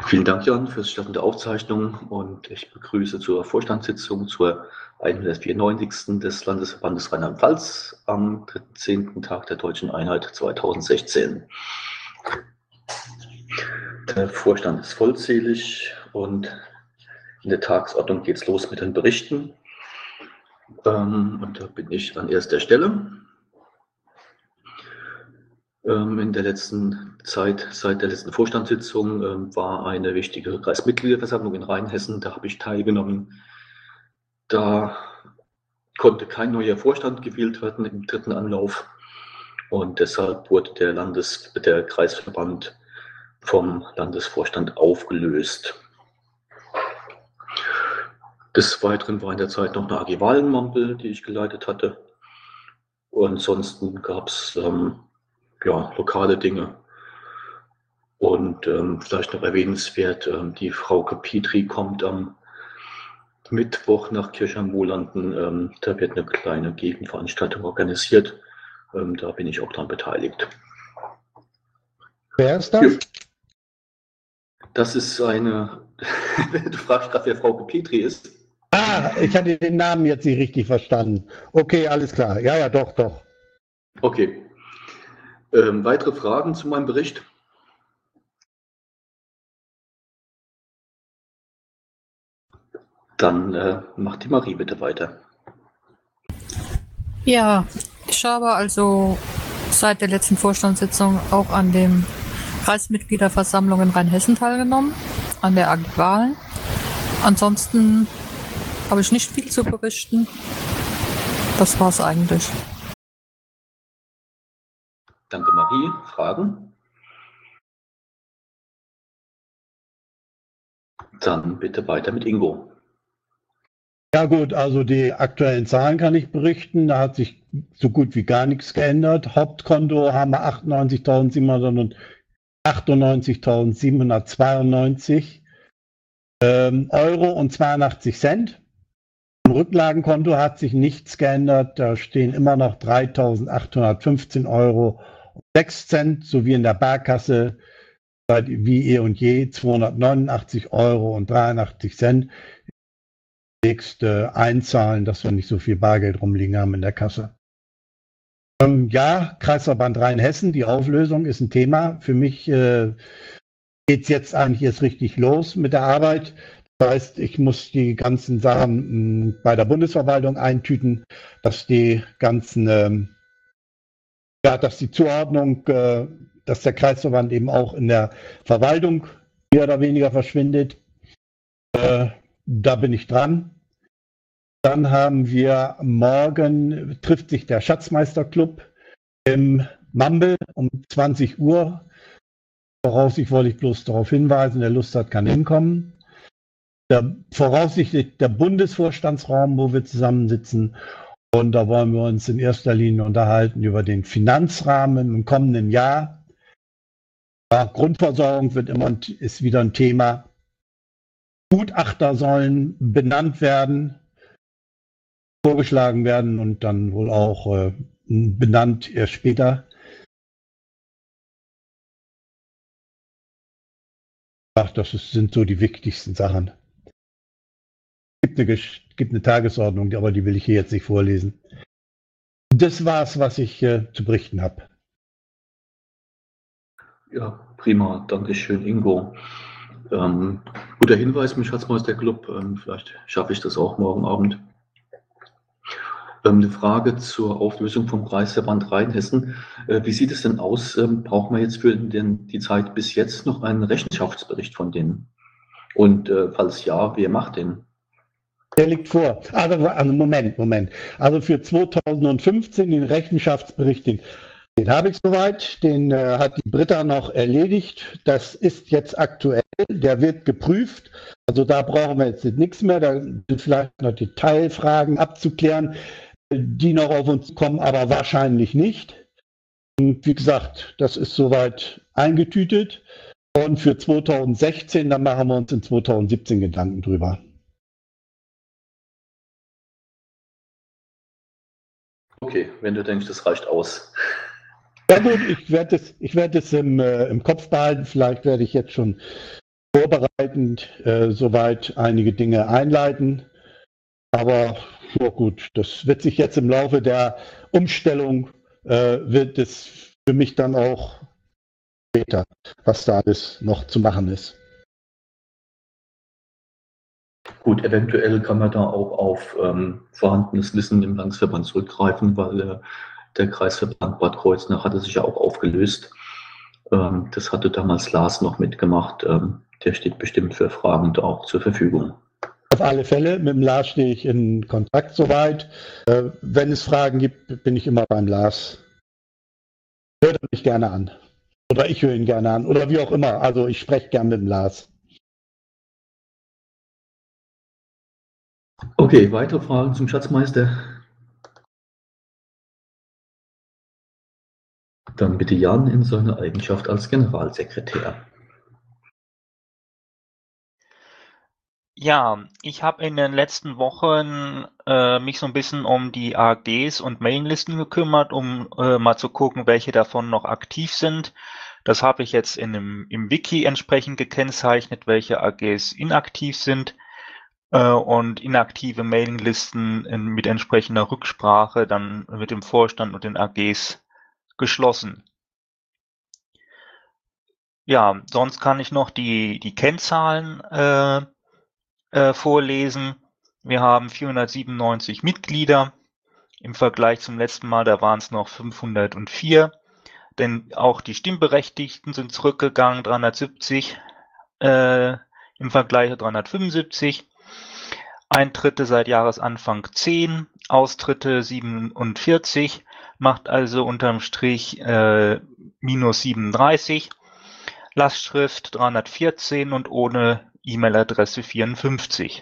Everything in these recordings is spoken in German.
Vielen Dank, Jan, fürs Starten der Aufzeichnung und ich begrüße zur Vorstandssitzung zur 194. des Landesverbandes Rheinland-Pfalz am 10. Tag der Deutschen Einheit 2016. Der Vorstand ist vollzählig und in der Tagesordnung geht es los mit den Berichten. Und da bin ich an erster Stelle. In der letzten Zeit, seit der letzten Vorstandssitzung, war eine wichtige Kreismitgliederversammlung in Rheinhessen. Da habe ich teilgenommen. Da konnte kein neuer Vorstand gewählt werden im dritten Anlauf. Und deshalb wurde der Kreisverband vom Landesvorstand aufgelöst. Des Weiteren war in der Zeit noch eine AG Wahlenmampel, die ich geleitet hatte. Und ansonsten gab es lokale Dinge. Und vielleicht noch erwähnenswert, die Frau Petri kommt am Mittwoch nach Kirchheim-Wohlanden. Da wird eine kleine Gegenveranstaltung organisiert. Da bin ich auch daran beteiligt. Wer ist das? Das ist eine, du fragst gerade, wer Frau Petri ist. Ah, ich hatte den Namen jetzt nicht richtig verstanden. Okay, alles klar. Ja, doch. Okay. Weitere Fragen zu meinem Bericht? Dann macht die Marie bitte weiter. Ja, ich habe also seit der letzten Vorstandssitzung auch an dem Kreismitgliederversammlung in Rheinhessen teilgenommen, an der AG-Wahlen. Ansonsten habe ich nicht viel zu berichten. Das war's eigentlich. Danke, Marie. Fragen? Dann bitte weiter mit Ingo. Ja gut, also die aktuellen Zahlen kann ich berichten. Da hat sich so gut wie gar nichts geändert. Hauptkonto haben wir 98.792 Euro und 82 Cent. Im Rücklagenkonto hat sich nichts geändert. Da stehen immer noch 3.815 Euro und 6 Cent, sowie in der Barkasse wie eh und je 289 Euro und 83 Cent. Nächste einzahlen, dass wir nicht so viel Bargeld rumliegen haben in der Kasse. Ja, Kreisverband Rheinhessen, die Auflösung ist ein Thema. Für mich geht es jetzt eigentlich erst richtig los mit der Arbeit. Das heißt, ich muss die ganzen Sachen bei der Bundesverwaltung eintüten, dass die ganzen, dass die Zuordnung, dass der Kreisverband eben auch in der Verwaltung mehr oder weniger verschwindet. Da bin ich dran. Dann haben wir morgen, trifft sich der Schatzmeisterclub im Mambel um 20 Uhr. Voraussichtlich wollte ich bloß darauf hinweisen, wer Lust hat, kann hinkommen. Voraussichtlich der Bundesvorstandsraum, wo wir zusammensitzen. Und da wollen wir uns in erster Linie unterhalten über den Finanzrahmen im kommenden Jahr. Ja, Grundversorgung ist wieder ein Thema. Gutachter sollen benannt werden, vorgeschlagen werden und dann wohl auch benannt erst später. Ach, sind so die wichtigsten Sachen. Es gibt eine Tagesordnung, aber die will ich hier jetzt nicht vorlesen. Das war's, was ich zu berichten habe. Ja, prima. Dankeschön, Ingo. Guter Hinweis, mich Schatzmeisterclub. Vielleicht schaffe ich das auch morgen Abend. Eine Frage zur Auflösung vom Kreisverband Rheinhessen. Wie sieht es denn aus? Brauchen wir jetzt für die Zeit bis jetzt noch einen Rechenschaftsbericht von denen? Und falls ja, wer macht den? Der liegt vor. Also Moment. Also für 2015 den Rechenschaftsbericht, den habe ich soweit. Den hat die Britta noch erledigt. Das ist jetzt aktuell. Der wird geprüft. Also da brauchen wir jetzt nichts mehr. Da sind vielleicht noch Detailfragen abzuklären, die noch auf uns kommen, aber wahrscheinlich nicht. Und wie gesagt, das ist soweit eingetütet. Und für 2016, dann machen wir uns in 2017 Gedanken drüber. Okay, wenn du denkst, das reicht aus. Ja gut, ich werde es im Kopf behalten. Vielleicht werde ich jetzt schon vorbereitend soweit einige Dinge einleiten. Aber ja gut, das wird sich jetzt im Laufe der Umstellung, wird es für mich dann auch später, was da alles noch zu machen ist. Gut, eventuell kann man da auch auf vorhandenes Wissen im Landesverband zurückgreifen, weil der Kreisverband Bad Kreuznach hatte sich ja auch aufgelöst. Das hatte damals Lars noch mitgemacht. Der steht bestimmt für Fragen da auch zur Verfügung. Auf alle Fälle, mit dem Lars stehe ich in Kontakt soweit. Wenn es Fragen gibt, bin ich immer beim Lars. Hört er mich gerne an. Oder ich höre ihn gerne an. Oder wie auch immer. Also ich spreche gerne mit dem Lars. Okay, weitere Fragen zum Schatzmeister? Dann bitte Jan in seiner Eigenschaft als Generalsekretär. Ja, ich habe in den letzten Wochen mich so ein bisschen um die AGs und Mailinglisten gekümmert, um mal zu gucken, welche davon noch aktiv sind. Das habe ich jetzt im Wiki entsprechend gekennzeichnet, welche AGs inaktiv sind und inaktive Mailinglisten mit entsprechender Rücksprache dann mit dem Vorstand und den AGs geschlossen. Ja, sonst kann ich noch die Kennzahlen vorlesen. Wir haben 497 Mitglieder. Im Vergleich zum letzten Mal, da waren es noch 504. Denn auch die Stimmberechtigten sind zurückgegangen, 370 im Vergleich zu 375. Eintritte seit Jahresanfang 10, Austritte 47, macht also unterm Strich minus 37. Lastschrift 314 und ohne E-Mail-Adresse 54.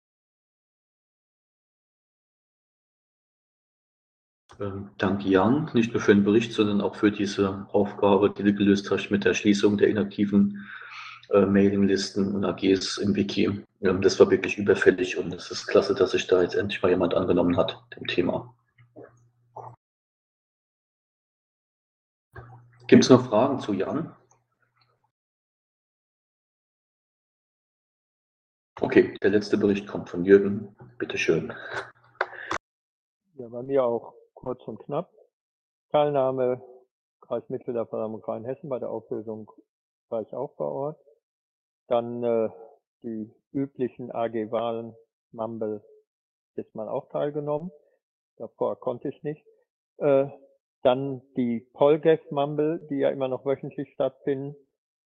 Danke, Jan, nicht nur für den Bericht, sondern auch für diese Aufgabe, die du gelöst hast mit der Schließung der inaktiven Mailinglisten und AGs im Wiki. Das war wirklich überfällig und es ist klasse, dass sich da jetzt endlich mal jemand angenommen hat, dem Thema. Gibt es noch Fragen zu Jan? Okay, der letzte Bericht kommt von Jürgen. Bitte schön. Ja, bei mir auch kurz und knapp. Teilnahme Kreismitgliederversammlung Rheinhessen bei der Auflösung war ich auch vor Ort. Dann die üblichen AG-Wahlen, Mumble, diesmal auch teilgenommen. Davor konnte ich nicht. Dann die Polgef Mumble, die ja immer noch wöchentlich stattfinden,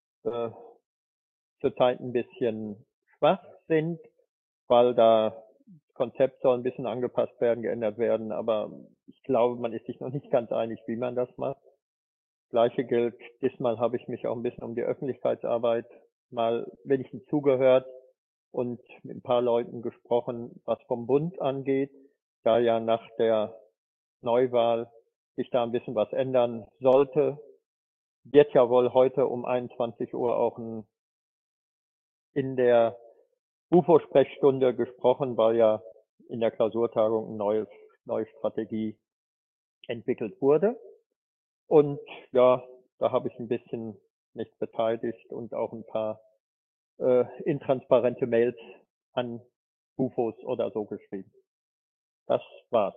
zurzeit ein bisschen schwach sind, weil da das Konzept soll ein bisschen angepasst werden, geändert werden, aber ich glaube, man ist sich noch nicht ganz einig, wie man das macht. Gleiche gilt, diesmal habe ich mich auch ein bisschen um die Öffentlichkeitsarbeit mal wenigstens zugehört und mit ein paar Leuten gesprochen, was vom Bund angeht, da ja nach der Neuwahl sich da ein bisschen was ändern sollte. Wird ja wohl heute um 21 Uhr auch in der UFO-Sprechstunde gesprochen, weil ja in der Klausurtagung eine neue Strategie entwickelt wurde. Und ja, da habe ich ein bisschen mich beteiligt und auch ein paar intransparente Mails an UFOs oder so geschrieben. Das war's.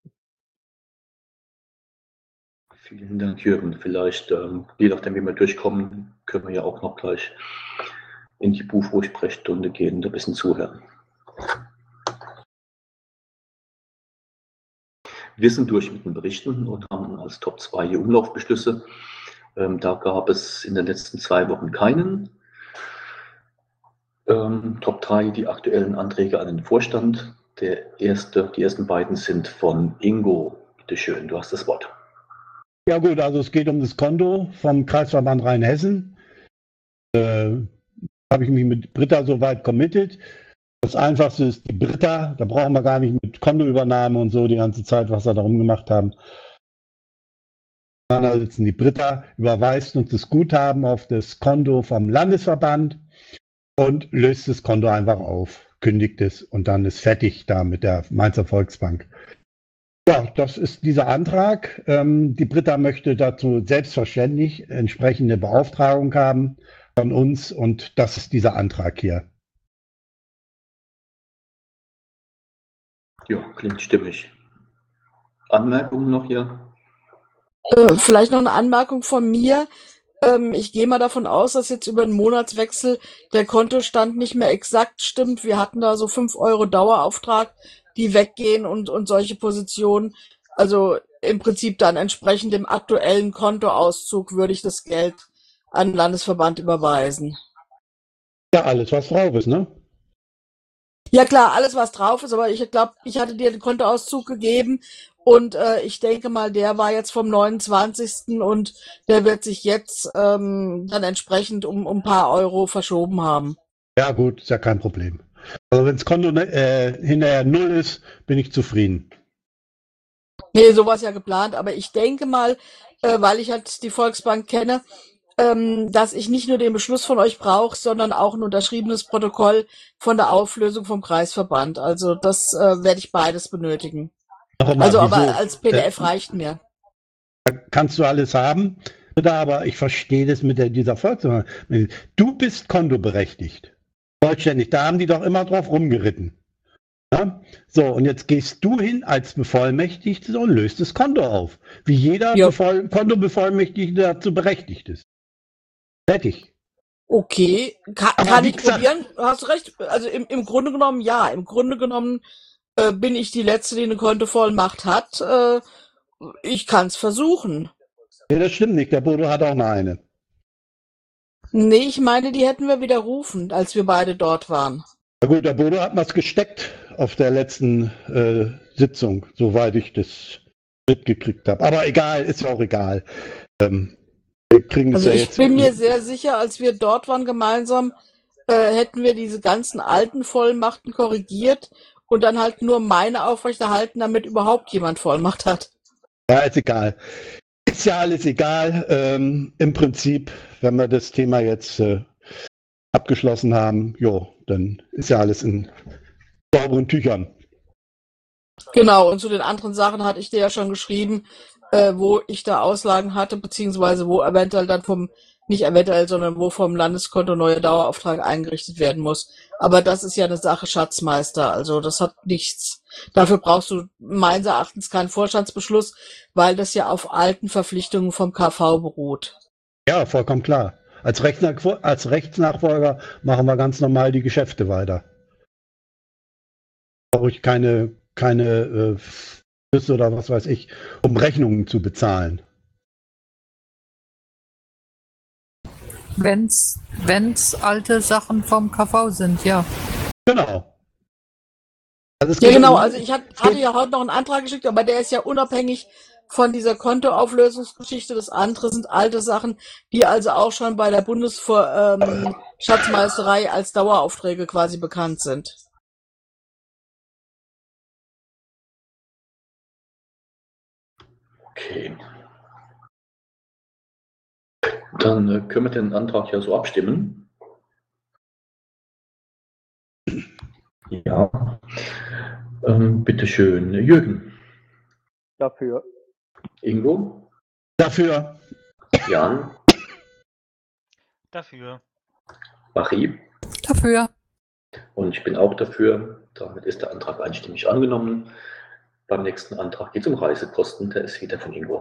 Vielen Dank, Jürgen. Vielleicht, je nachdem, wie wir durchkommen, können wir ja auch noch gleich in die UFO-Sprechstunde gehen und ein bisschen zuhören. Wir sind durch mit den Berichten und haben als Top 2 die Umlaufbeschlüsse. Da gab es in den letzten 2 Wochen keinen. Top 3 die aktuellen Anträge an den Vorstand. Die ersten beiden sind von Ingo. Bitte schön, du hast das Wort. Ja gut, also es geht um das Konto vom Kreisverband Rheinhessen. Habe ich mich mit Britta soweit committed. Das Einfachste ist die Britta. Da brauchen wir gar nicht mit Kontoübernahme und so die ganze Zeit, was wir darum gemacht haben. Da sitzen die Britta, überweist uns das Guthaben auf das Konto vom Landesverband und löst das Konto einfach auf, kündigt es und dann ist fertig da mit der Mainzer Volksbank. Ja, das ist dieser Antrag. Die Britta möchte dazu selbstverständlich entsprechende Beauftragung haben von uns und das ist dieser Antrag hier. Ja, klingt stimmig. Anmerkungen noch hier? Vielleicht noch eine Anmerkung von mir. Ich gehe mal davon aus, dass jetzt über den Monatswechsel der Kontostand nicht mehr exakt stimmt. Wir hatten da so 5 Euro Dauerauftrag, die weggehen und solche Positionen. Also im Prinzip dann entsprechend dem aktuellen Kontoauszug würde ich das Geld an den Landesverband überweisen. Ja, alles, was drauf ist, ne? Ja klar, alles was drauf ist, aber ich glaube, ich hatte dir den Kontoauszug gegeben und ich denke mal, der war jetzt vom 29. und der wird sich jetzt dann entsprechend um ein paar Euro verschoben haben. Ja gut, ist ja kein Problem. Also wenn das Konto hinterher 0 ist, bin ich zufrieden. Nee, so war es ja geplant, aber ich denke mal, weil ich halt die Volksbank kenne, dass ich nicht nur den Beschluss von euch brauche, sondern auch ein unterschriebenes Protokoll von der Auflösung vom Kreisverband. Also das werde ich beides benötigen. Nochmal, Also wieso? aber als PDF reicht mir. Kannst du alles haben, bitte, aber ich verstehe das mit dieser Volksbank. Du bist kontoberechtigt. Vollständig. Da haben die doch immer drauf rumgeritten. Ja? So, und jetzt gehst du hin als Bevollmächtigter und löst das Konto auf. Wie jeder Ja. Kontobevollmächtigte dazu berechtigt ist. Fertig. Okay, Aber kann wie ich gesagt- probieren. Hast recht. Also im Grunde genommen, ja. Im Grunde genommen bin ich die Letzte, die eine Kontovollmacht hat. Ich kann es versuchen. Ja, das stimmt nicht. Der Bodo hat auch noch eine. Nee, ich meine, die hätten wir widerrufen, als wir beide dort waren. Na gut, der Bodo hat was gesteckt auf der letzten Sitzung, soweit ich das mitgekriegt habe. Aber egal, ist ja auch egal. Wir kriegen das Also ja ich jetzt. bin mir sehr sicher, als wir dort waren gemeinsam, hätten wir diese ganzen alten Vollmachten korrigiert und dann halt nur meine aufrechterhalten, damit überhaupt jemand Vollmacht hat. Ja, ist egal. Ist ja alles egal. Im Prinzip, wenn wir das Thema jetzt abgeschlossen haben, jo, dann ist ja alles in sauberen Tüchern. Genau, und zu den anderen Sachen hatte ich dir ja schon geschrieben, wo ich da Auslagen hatte, beziehungsweise wo eventuell dann nicht eventuell, sondern wo vom Landeskonto neuer Dauerauftrag eingerichtet werden muss. Aber das ist ja eine Sache Schatzmeister, also das hat nichts. Dafür brauchst du meines Erachtens keinen Vorstandsbeschluss, weil das ja auf alten Verpflichtungen vom KV beruht. Ja, vollkommen klar. Als Rechtsnachfolger machen wir ganz normal die Geschäfte weiter. Brauche ich keine Flüsse oder was weiß ich, um Rechnungen zu bezahlen. Wenn's alte Sachen vom KV sind, ja. Genau. Also es Ja, geht genau. um- Also ich hatte ja heute noch einen Antrag geschickt, aber der ist ja unabhängig von dieser Kontoauflösungsgeschichte. Das andere sind alte Sachen, die also auch schon bei der Schatzmeisterei als Daueraufträge quasi bekannt sind. Okay. Dann können wir den Antrag ja so abstimmen. Ja. Bitteschön, Jürgen. Dafür. Ingo. Dafür. Jan. Dafür. Marie. Dafür. Und ich bin auch dafür. Damit ist der Antrag einstimmig angenommen. Beim nächsten Antrag geht es um Reisekosten. Der ist wieder von Ingo.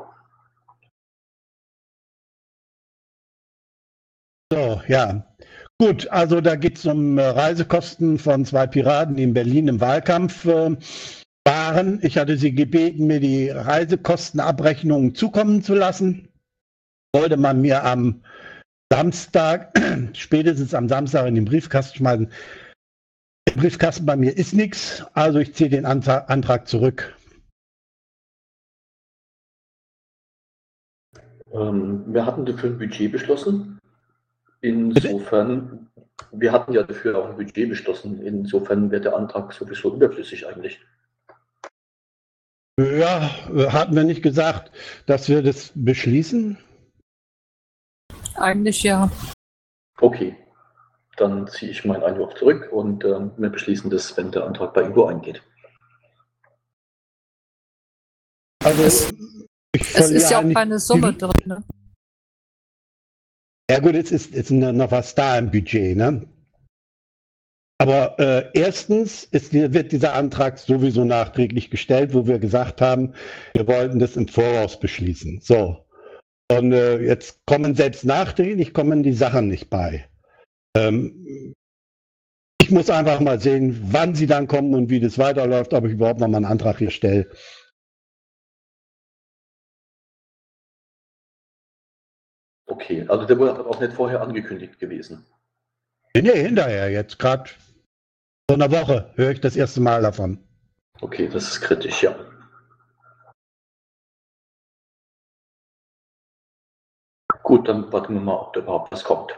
So, ja. Gut, also da geht es um Reisekosten von 2 Piraten, die in Berlin im Wahlkampf waren. Ich hatte sie gebeten, mir die Reisekostenabrechnungen zukommen zu lassen. Sollte man mir am Samstag, spätestens am Samstag in den Briefkasten schmeißen. Im Briefkasten bei mir ist nichts, also ich ziehe den Antrag zurück. Wir hatten dafür ein Budget beschlossen. Insofern, wir hatten ja dafür auch ein Budget beschlossen. Insofern wäre der Antrag sowieso überflüssig eigentlich. Ja, hatten wir nicht gesagt, dass wir das beschließen? Eigentlich ja. Okay, dann ziehe ich meinen Einwurf zurück und wir beschließen das, wenn der Antrag bei Ingo eingeht. Also, Es ist ja auch keine Summe drin. Ne? Ja gut, jetzt ist noch was da im Budget, ne? Aber erstens wird dieser Antrag sowieso nachträglich gestellt, wo wir gesagt haben, wir wollten das im Voraus beschließen. So. Und jetzt kommen selbst nachträglich kommen die Sachen nicht bei. Ich muss einfach mal sehen, wann sie dann kommen und wie das weiterläuft, ob ich überhaupt noch mal einen Antrag hier stelle. Okay, also der wurde auch nicht vorher angekündigt gewesen. Nee, hinterher, jetzt gerade vor einer Woche höre ich das erste Mal davon. Okay, das ist kritisch, ja. Gut, dann warten wir mal, ob da überhaupt was kommt.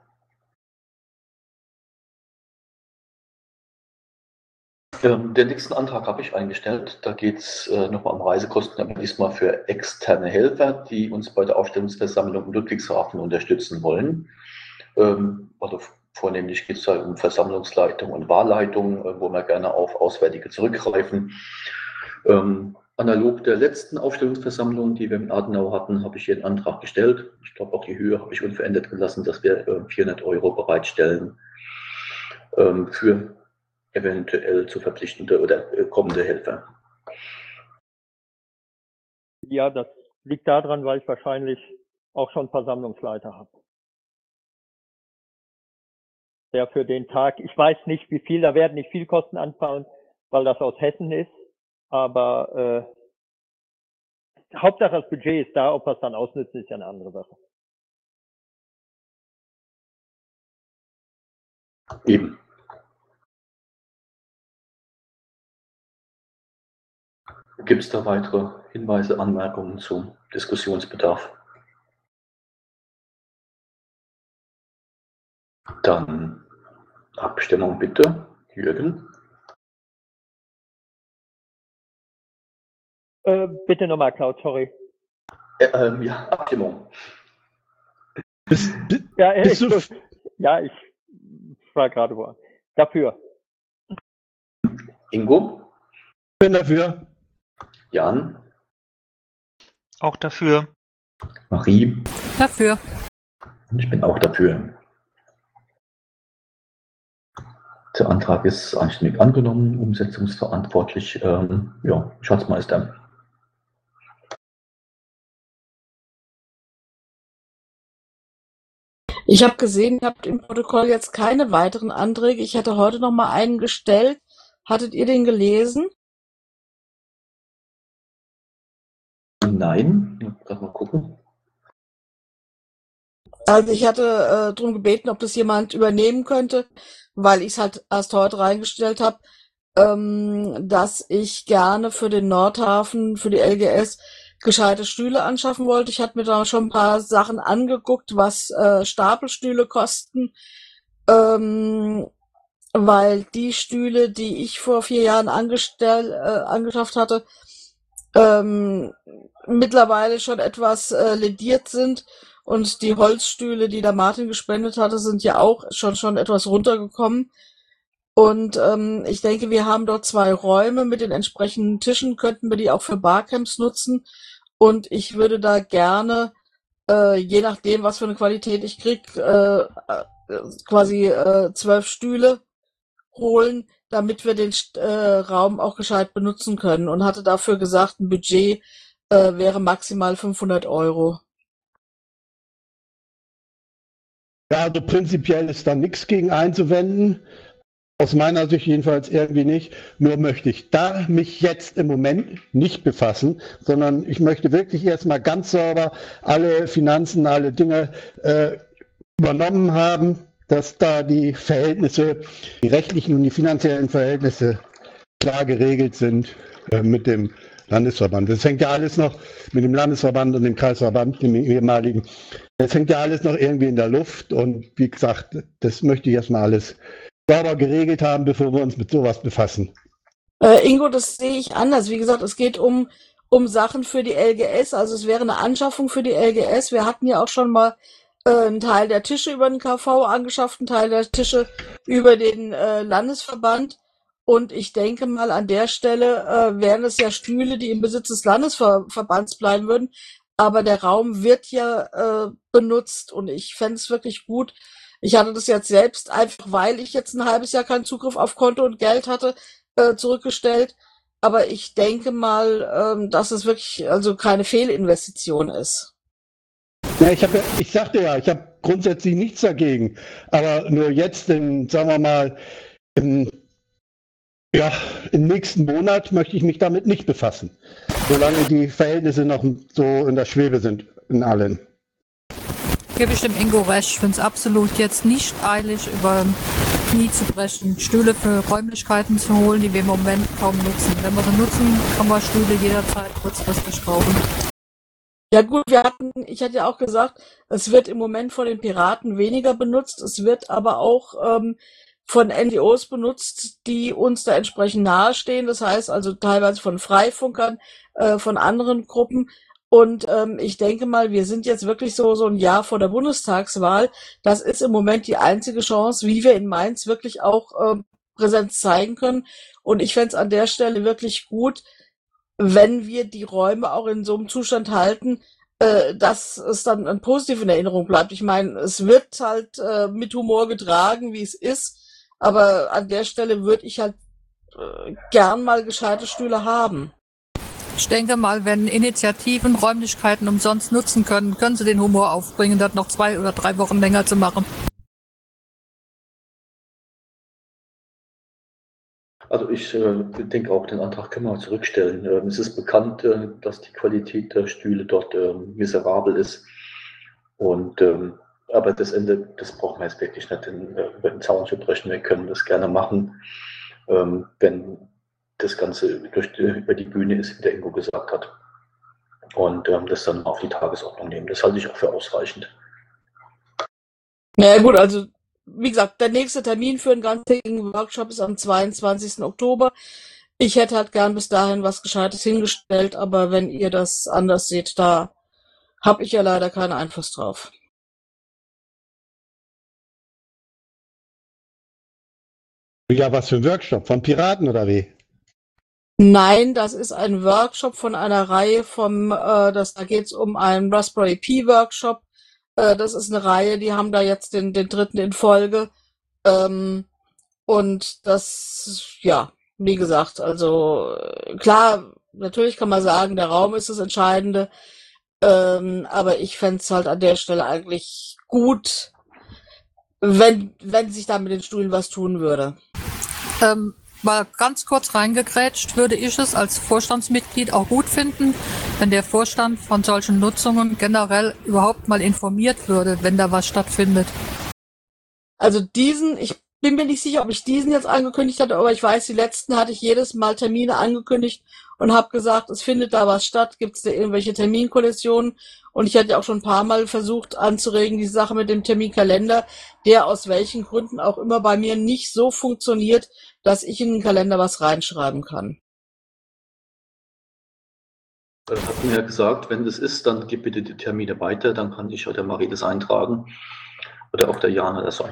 Den nächsten Antrag habe ich eingestellt. Da geht es nochmal um Reisekosten, aber diesmal für externe Helfer, die uns bei der Aufstellungsversammlung in Ludwigshafen unterstützen wollen. Also vornehmlich geht es halt um Versammlungsleitung und Wahlleitung, wo wir gerne auf Auswärtige zurückgreifen. Analog der letzten Aufstellungsversammlung, die wir in Adenau hatten, habe ich hier einen Antrag gestellt. Ich glaube, auch die Höhe habe ich unverändert gelassen, dass wir 400 € bereitstellen für eventuell zu verpflichtende oder kommende Helfer. Ja, das liegt daran, weil ich wahrscheinlich auch schon Versammlungsleiter habe. Der für den Tag, ich weiß nicht wie viel, da werden nicht viel Kosten anfallen, weil das aus Hessen ist, aber Hauptsache das Budget ist da, ob wir es dann ausnützen, ist ja eine andere Sache. Eben. Gibt es da weitere Hinweise, Anmerkungen zum Diskussionsbedarf? Dann Abstimmung bitte. Jürgen? Bitte nochmal, Klaus, sorry. Ja, Abstimmung. Ja, Bist du ich war gerade wo. Dafür. Ingo? bin dafür? Jan? Auch dafür. Marie? Dafür. Und ich bin auch dafür. Der Antrag ist einstimmig angenommen, umsetzungsverantwortlich, ja, Schatzmeister. Ich habe gesehen, ihr habt im Protokoll jetzt keine weiteren Anträge. Ich hatte heute noch mal einen gestellt. Hattet ihr den gelesen? Nein, ich muss gerade mal gucken. Also ich hatte darum gebeten, ob das jemand übernehmen könnte, weil ich es halt erst heute reingestellt habe, dass ich gerne für den Nordhafen, für die LGS, gescheite Stühle anschaffen wollte. Ich hatte mir da schon ein paar Sachen angeguckt, was Stapelstühle kosten, weil die Stühle, die ich vor 4 Jahren angeschafft hatte, mittlerweile schon etwas lediert sind. Und die Holzstühle, die der Martin gespendet hatte, sind ja auch schon etwas runtergekommen. Und ich denke, wir haben dort 2 Räume mit den entsprechenden Tischen, könnten wir die auch für Barcamps nutzen. Und ich würde da gerne, je nachdem, was für eine Qualität ich krieg, quasi 12 Stühle holen, damit wir den Raum auch gescheit benutzen können. Und hatte dafür gesagt, ein Budget wäre maximal 500 €. Ja, also prinzipiell ist da nichts gegen einzuwenden. Aus meiner Sicht jedenfalls irgendwie nicht. Nur möchte ich da mich jetzt im Moment nicht befassen, sondern ich möchte wirklich erstmal ganz sauber alle Finanzen, alle Dinge übernommen haben, dass da die Verhältnisse, die rechtlichen und die finanziellen Verhältnisse klar geregelt sind mit dem Landesverband. Das hängt ja alles noch mit dem Landesverband und dem Kreisverband, dem ehemaligen. Das hängt ja alles noch irgendwie in der Luft und wie gesagt, das möchte ich erstmal alles sauber geregelt haben, bevor wir uns mit sowas befassen. Ingo, das sehe ich anders. Wie gesagt, es geht um Sachen für die LGS. Also es wäre eine Anschaffung für die LGS. Wir hatten ja auch schon mal einen Teil der Tische über den KV angeschafft, einen Teil der Tische über den Landesverband. Und ich denke mal, an der Stelle wären es ja Stühle, die im Besitz des Landesverbands bleiben würden. aber der Raum wird ja benutzt und ich fände es wirklich gut. Ich hatte das jetzt selbst einfach, weil ich jetzt ein halbes Jahr keinen Zugriff auf Konto und Geld hatte, zurückgestellt. Aber ich denke mal, dass es wirklich also keine Fehlinvestition ist. Ja, ich sagte ja, ich habe grundsätzlich nichts dagegen. Aber nur jetzt, sagen wir mal, im, ja, im nächsten Monat möchte ich mich damit nicht befassen. Solange die Verhältnisse noch so in der Schwebe sind in allen. Gebe ich dem Ingo recht. Ich finde es absolut jetzt nicht eilig, über Knie zu brechen, Stühle für Räumlichkeiten zu holen, die wir im Moment kaum nutzen. Wenn wir sie nutzen, kann man Stühle jederzeit kurzfristig kaufen. Ja gut, ich hatte ja auch gesagt, es wird im Moment von den Piraten weniger benutzt, es wird aber auch von NGOs benutzt, die uns da entsprechend nahestehen, das heißt also teilweise von Freifunkern, von anderen Gruppen. Und ich denke mal, wir sind jetzt wirklich so ein Jahr vor der Bundestagswahl. Das ist im Moment die einzige Chance, wie wir in Mainz wirklich auch Präsenz zeigen können. Und ich fände es an der Stelle wirklich gut, wenn wir die Räume auch in so einem Zustand halten, dass es dann positiv in Erinnerung bleibt. Ich meine, es wird halt mit Humor getragen, wie es ist, aber an der Stelle würde ich halt gern mal gescheite Stühle haben. Ich denke mal, wenn Initiativen Räumlichkeiten umsonst nutzen können, können sie den Humor aufbringen, das noch 2 oder 3 Wochen länger zu machen. Also ich denke auch, den Antrag können wir zurückstellen. Es ist bekannt, dass die Qualität der Stühle dort miserabel ist. Und aber das Ende, das brauchen wir jetzt wirklich nicht über den Zaun zu brechen. Wir können das gerne machen, wenn das Ganze über die Bühne ist, wie der Ingo gesagt hat. Und das dann auf die Tagesordnung nehmen. Das halte ich auch für ausreichend. Naja gut, also wie gesagt, der nächste Termin für einen ganztägigen Workshop ist am 22. Oktober. Ich hätte halt gern bis dahin was Gescheites hingestellt, aber wenn ihr das anders seht, da habe ich ja leider keinen Einfluss drauf. Ja, was für ein Workshop? Von Piraten oder wie? Nein, das ist ein Workshop von einer Reihe da geht's um einen Raspberry Pi Workshop. Das ist eine Reihe, die haben da jetzt den dritten in Folge. Und das, ja, wie gesagt, also klar, natürlich kann man sagen, der Raum ist das Entscheidende, aber ich fände es halt an der Stelle eigentlich gut, wenn sich da mit den Stühlen was tun würde. Mal ganz kurz reingegrätscht, würde ich es als Vorstandsmitglied auch gut finden, wenn der Vorstand von solchen Nutzungen generell überhaupt mal informiert würde, wenn da was stattfindet. Also ich bin mir nicht sicher, ob ich diesen jetzt angekündigt hatte, aber ich weiß, die letzten hatte ich jedes Mal Termine angekündigt und habe gesagt, es findet da was statt, gibt es da irgendwelche Terminkollisionen? Und ich hatte auch schon ein paar Mal versucht anzuregen, die Sache mit dem Terminkalender, der aus welchen Gründen auch immer bei mir nicht so funktioniert, dass ich in den Kalender was reinschreiben kann. Hat mir ja gesagt, wenn das ist, dann gib bitte die Termine weiter, dann kann ich oder Marie das eintragen. Oder auch der Jan oder so.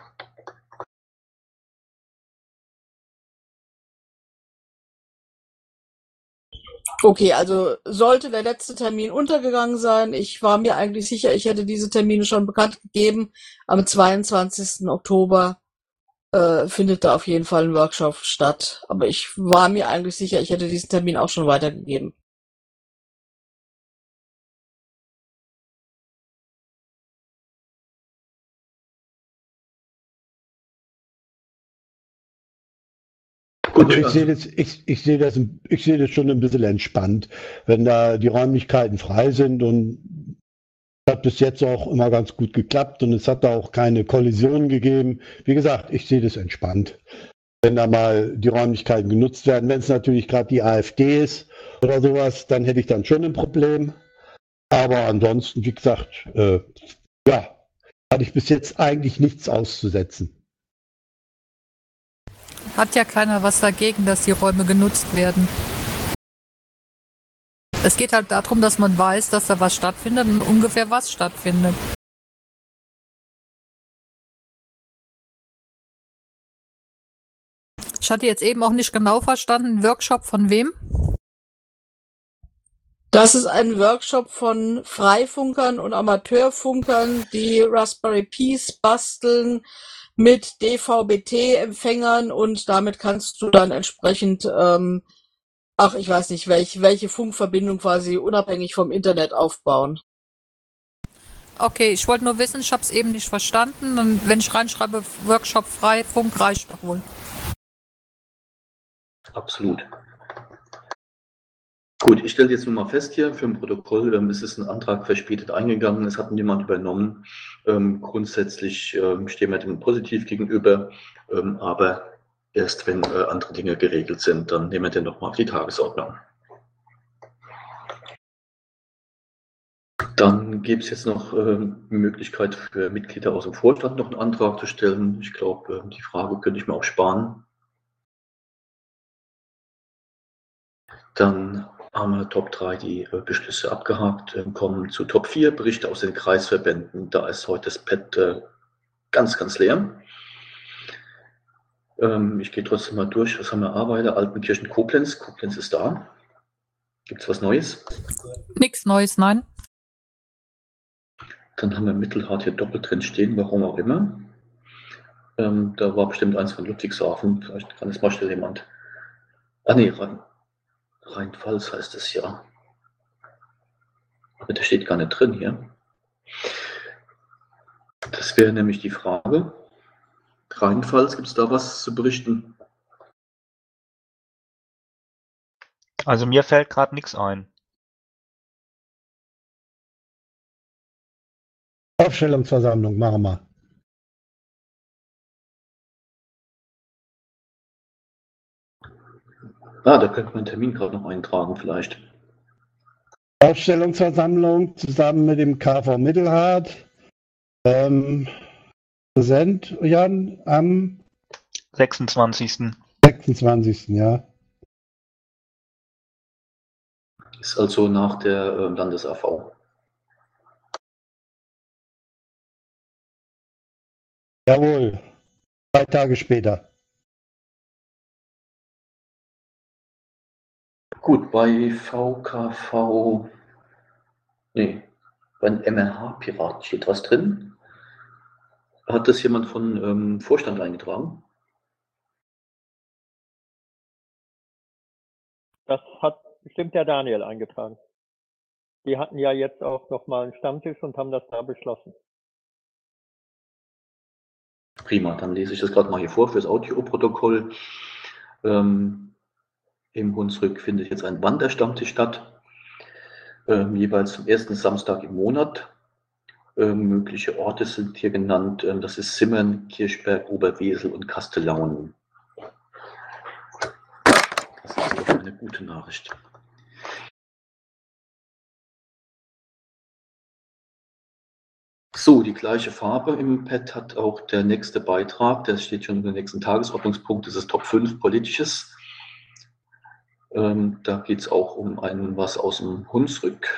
Okay, also sollte der letzte Termin untergegangen sein. Ich war mir eigentlich sicher, ich hätte diese Termine schon bekannt gegeben. Am 22. Oktober findet da auf jeden Fall ein Workshop statt. Aber ich war mir eigentlich sicher, ich hätte diesen Termin auch schon weitergegeben. Gut, ich sehe das schon ein bisschen entspannt, wenn da die Räumlichkeiten frei sind, und hat bis jetzt auch immer ganz gut geklappt und es hat da auch keine Kollisionen gegeben. Wie gesagt, ich sehe das entspannt, wenn da mal die Räumlichkeiten genutzt werden. Wenn es natürlich gerade die AfD ist oder sowas, dann hätte ich dann schon ein Problem. Aber ansonsten, wie gesagt, ja, hatte ich bis jetzt eigentlich nichts auszusetzen. Hat ja keiner was dagegen, dass die Räume genutzt werden. Es geht halt darum, dass man weiß, dass da was stattfindet und ungefähr was stattfindet. Ich hatte jetzt eben auch nicht genau verstanden, Workshop von wem? Das ist ein Workshop von Freifunkern und Amateurfunkern, die Raspberry Pis basteln mit DVB-T-Empfängern und damit kannst du dann entsprechend, ich weiß nicht, welche Funkverbindung quasi unabhängig vom Internet aufbauen. Okay, ich wollte nur wissen, ich habe es eben nicht verstanden. Und wenn ich reinschreibe, Workshop Freifunk, reicht doch wohl. Absolut. Gut, ich stelle jetzt nur mal fest hier für ein Protokoll, es ist ein Antrag verspätet eingegangen, es hat niemand übernommen. Grundsätzlich stehen wir dem positiv gegenüber, aber erst wenn andere Dinge geregelt sind, dann nehmen wir den nochmal auf die Tagesordnung. Dann gibt es jetzt noch die Möglichkeit für Mitglieder aus dem Vorstand noch einen Antrag zu stellen. Ich glaube, die Frage könnte ich mir auch sparen. Dann haben wir Top 3 die Beschlüsse abgehakt, kommen zu Top 4 Berichte aus den Kreisverbänden. Da ist heute das Pad ganz, ganz leer. Ich gehe trotzdem mal durch, was haben wir Arbeiter? Altenkirchen Koblenz. Koblenz ist da. Gibt es was Neues? Nichts Neues, nein. Dann haben wir Mittelhart hier doppelt drin stehen, warum auch immer. Da war bestimmt eins von Ludwigshafen. Vielleicht kann es mal schnell jemand. Ah nee, Rheinpfalz heißt es ja. Aber der steht gar nicht drin hier. Das wäre nämlich die Frage. Rheinpfalz, gibt es da was zu berichten? Also mir fällt gerade nichts ein. Aufstellungsversammlung machen wir. Da könnte man einen Termin gerade noch eintragen vielleicht. Aufstellungsversammlung zusammen mit dem KV Mittelhart. Präsent, Jan, am 26. 26. Ja. Ist also nach der Landes-AV. Jawohl. 2 Tage später. Gut, bei VKV, nee, bei den MRH-Piraten steht was drin. Hat das jemand von Vorstand eingetragen? Das hat bestimmt der Daniel eingetragen. Die hatten ja jetzt auch nochmal einen Stammtisch und haben das da beschlossen. Prima, dann lese ich das gerade mal hier vor fürs Audioprotokoll. Im Hunsrück findet jetzt ein Wanderstammtisch statt, jeweils zum ersten Samstag im Monat. Mögliche Orte sind hier genannt. Das ist Simmern, Kirchberg, Oberwesel und Kastellaunen. Das ist doch eine gute Nachricht. So, die gleiche Farbe im Pad hat auch der nächste Beitrag. Der steht schon im nächsten Tagesordnungspunkt. Das ist Top 5 Politisches. Da geht es auch um was aus dem Hunsrück.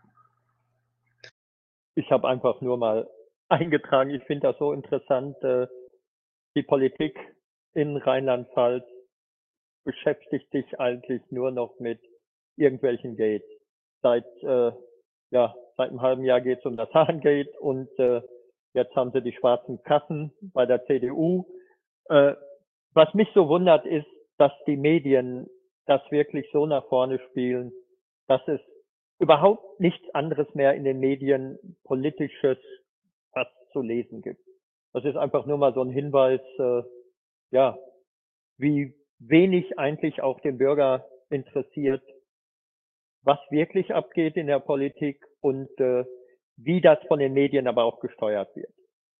Ich habe einfach nur mal eingetragen. Ich finde das so interessant. Die Politik in Rheinland-Pfalz beschäftigt sich eigentlich nur noch mit irgendwelchen Gates. Seit einem halben Jahr geht es um das Hahn-Gate und jetzt haben sie die schwarzen Kassen bei der CDU. Was mich so wundert, ist, dass die Medien das wirklich so nach vorne spielen, dass es überhaupt nichts anderes mehr in den Medien Politisches fast zu lesen gibt. Das ist einfach nur mal so ein Hinweis, wie wenig eigentlich auch den Bürger interessiert, was wirklich abgeht in der Politik und wie das von den Medien aber auch gesteuert wird.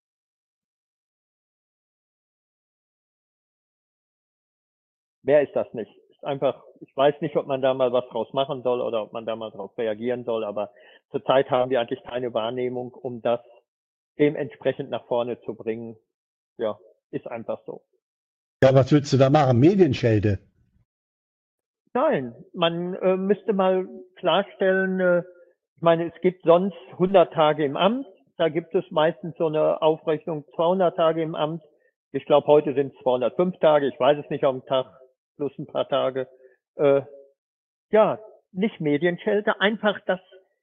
Mehr ist das nicht. Ist einfach, ich weiß nicht, ob man da mal was draus machen soll oder ob man da mal drauf reagieren soll, aber zurzeit haben wir eigentlich keine Wahrnehmung, um das dementsprechend nach vorne zu bringen. Ja, ist einfach so. Ja, was willst du da machen? Medienschelte? Nein, man müsste mal klarstellen, ich meine, es gibt sonst 100 Tage im Amt, da gibt es meistens so eine Aufrechnung 200 Tage im Amt. Ich glaube, heute sind es 205 Tage, ich weiß es nicht am Tag, plus ein paar Tage. nicht Medienschelte, einfach, dass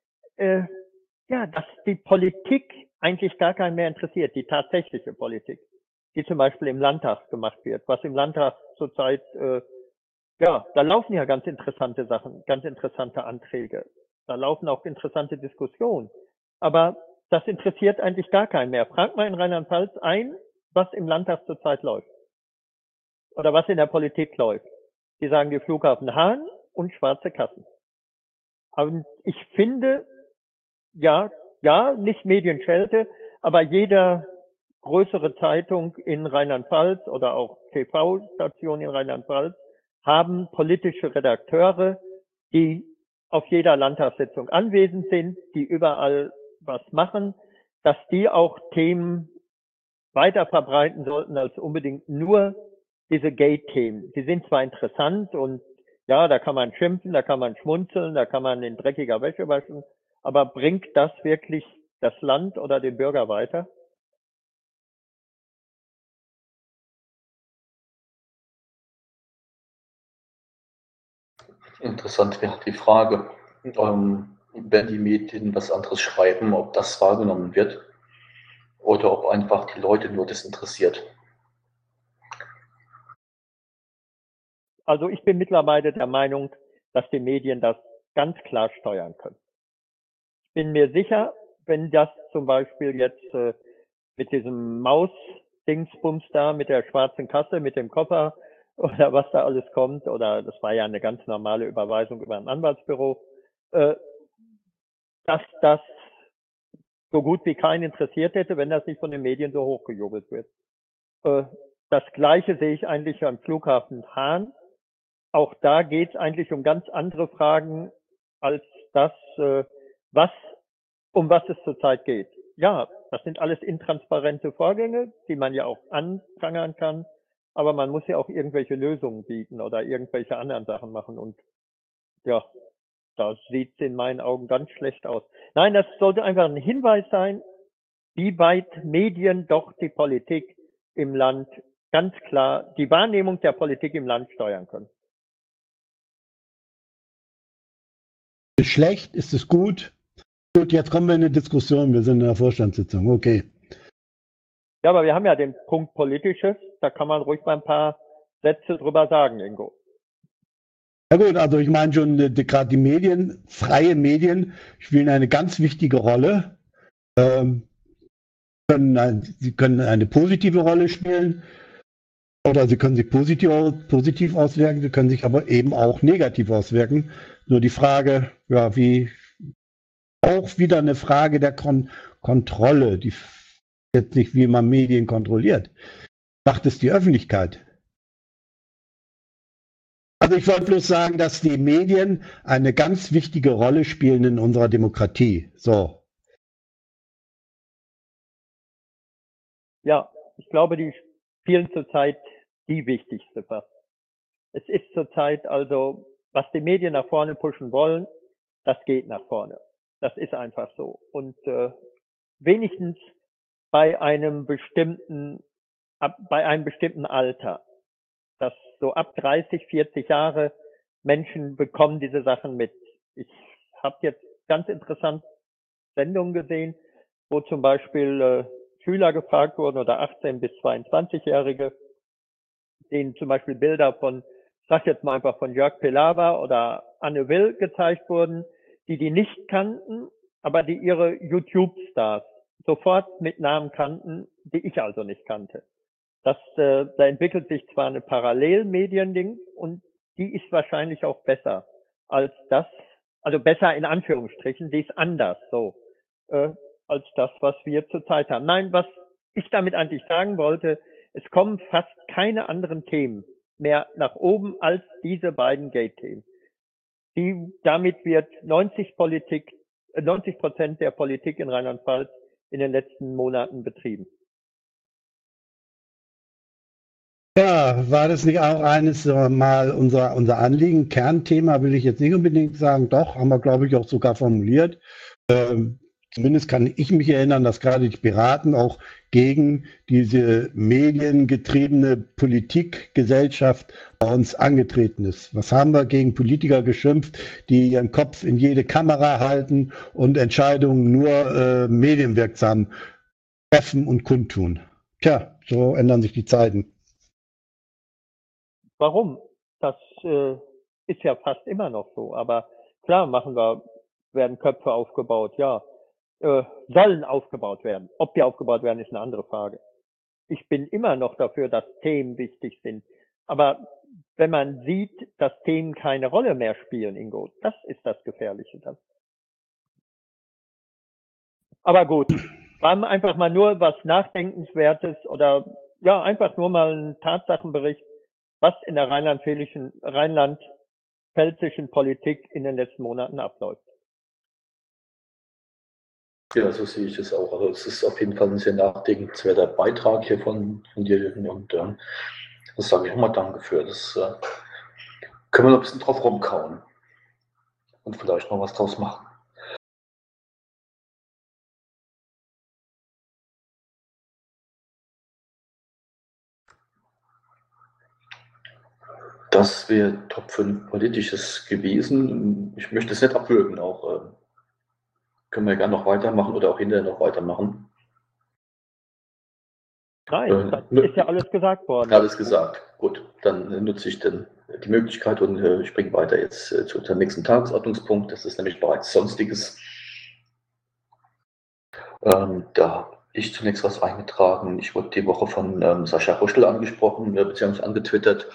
die Politik eigentlich gar keinen mehr interessiert, die tatsächliche Politik, die zum Beispiel im Landtag gemacht wird, was im Landtag zurzeit, da laufen ja ganz interessante Sachen, ganz interessante Anträge, da laufen auch interessante Diskussionen, aber das interessiert eigentlich gar keinen mehr. Frag mal in Rheinland-Pfalz was im Landtag zurzeit läuft oder was in der Politik läuft. Die sagen die Flughafen Hahn und schwarze Kassen. Aber ich finde, ja, nicht Medienschelte, aber jeder größere Zeitung in Rheinland-Pfalz oder auch TV-Stationen in Rheinland-Pfalz haben politische Redakteure, die auf jeder Landtagssitzung anwesend sind, die überall was machen, dass die auch Themen weiter verbreiten sollten als unbedingt nur diese Gate-Themen. Die sind zwar interessant und ja, da kann man schimpfen, da kann man schmunzeln, da kann man in dreckiger Wäsche waschen, aber bringt das wirklich das Land oder den Bürger weiter? Interessant wäre die Frage, wenn die Medien was anderes schreiben, ob das wahrgenommen wird oder ob einfach die Leute nur das interessiert. Also ich bin mittlerweile der Meinung, dass die Medien das ganz klar steuern können. Ich bin mir sicher, wenn das zum Beispiel jetzt mit diesem Maus-Dingsbums da, mit der schwarzen Kasse, mit dem Koffer oder was da alles kommt, oder das war ja eine ganz normale Überweisung über ein Anwaltsbüro, dass das so gut wie keinen interessiert hätte, wenn das nicht von den Medien so hochgejubelt wird. Das Gleiche sehe ich eigentlich am Flughafen Hahn. Auch da geht es eigentlich um ganz andere Fragen als das, um was es zurzeit geht. Ja, das sind alles intransparente Vorgänge, die man ja auch anprangern kann, aber man muss ja auch irgendwelche Lösungen bieten oder irgendwelche anderen Sachen machen und ja, da sieht es in meinen Augen ganz schlecht aus. Nein, das sollte einfach ein Hinweis sein, wie weit Medien doch die Politik im Land ganz klar, die Wahrnehmung der Politik im Land steuern können. Ist schlecht? Ist es gut? Gut, jetzt kommen wir in eine Diskussion. Wir sind in der Vorstandssitzung. Okay. Ja, aber wir haben ja den Punkt Politisches. Da kann man ruhig mal ein paar Sätze drüber sagen, Ingo. Ja gut, also ich meine schon, gerade die Medien, freie Medien spielen eine ganz wichtige Rolle. Sie können eine positive Rolle spielen oder sie können sich positiv auswirken, sie können sich aber eben auch negativ auswirken. Nur die Frage, ja, auch wieder eine Frage der Kontrolle, jetzt nicht, wie man Medien kontrolliert. Macht es die Öffentlichkeit? Also ich wollte bloß sagen, dass die Medien eine ganz wichtige Rolle spielen in unserer Demokratie. So. Ja, ich glaube, die spielen zurzeit die wichtigste fast. Es ist zurzeit also, was die Medien nach vorne pushen wollen, das geht nach vorne. Das ist einfach so. Und wenigstens bei einem bestimmten Alter, dass so ab 30, 40 Jahre Menschen bekommen diese Sachen mit. Ich habe jetzt ganz interessant Sendungen gesehen, wo zum Beispiel Schüler gefragt wurden oder 18- bis 22-Jährige, denen zum Beispiel Bilder von, ich sag jetzt mal einfach von Jörg Pilawa oder Anne Will gezeigt wurden, die nicht kannten, aber die ihre YouTube-Stars sofort mit Namen kannten, die ich also nicht kannte. Da entwickelt sich zwar eine Parallelmedien-Ding und die ist wahrscheinlich auch besser als das, also besser in Anführungsstrichen, die ist anders so, als das, was wir zurzeit haben. Nein, was ich damit eigentlich sagen wollte, es kommen fast keine anderen Themen mehr nach oben als diese beiden Gate-Themen. Damit wird 90% der Politik in Rheinland-Pfalz in den letzten Monaten betrieben. Ja, war das nicht auch eines mal unser Anliegen? Kernthema will ich jetzt nicht unbedingt sagen, doch, haben wir, glaube ich, auch sogar formuliert. Zumindest kann ich mich erinnern, dass gerade die Piraten auch gegen diese mediengetriebene Politikgesellschaft bei uns angetreten ist. Was haben wir gegen Politiker geschimpft, die ihren Kopf in jede Kamera halten und Entscheidungen nur medienwirksam treffen und kundtun? Tja, so ändern sich die Zeiten. Warum? Das ist ja fast immer noch so. Aber klar werden Köpfe aufgebaut, ja. Sollen aufgebaut werden. Ob die aufgebaut werden, ist eine andere Frage. Ich bin immer noch dafür, dass Themen wichtig sind. Aber wenn man sieht, dass Themen keine Rolle mehr spielen, Ingo, das ist das Gefährliche dann. Aber gut, war einfach mal nur was Nachdenkenswertes oder ja, einfach nur mal ein Tatsachenbericht, was in der rheinland-pfälzischen Politik in den letzten Monaten abläuft. Ja, so sehe ich es auch. Also es ist auf jeden Fall ein sehr nachdenkenswerter Beitrag hier von dir, Jürgen. Und das sage ich auch mal Danke für. Das können wir noch ein bisschen drauf rumkauen und vielleicht noch was draus machen. Das wäre Top 5 Politisches gewesen. Ich möchte es nicht abwürgen, auch können wir gerne noch weitermachen oder auch hinterher noch weitermachen. Nein, das ist ja alles gesagt worden. Alles gesagt. Gut, dann nutze ich die Möglichkeit und springe weiter jetzt zu unserem nächsten Tagesordnungspunkt. Das ist nämlich bereits Sonstiges. Da habe ich zunächst was eingetragen. Ich wurde die Woche von Sascha Ruschel angesprochen, beziehungsweise angetwittert.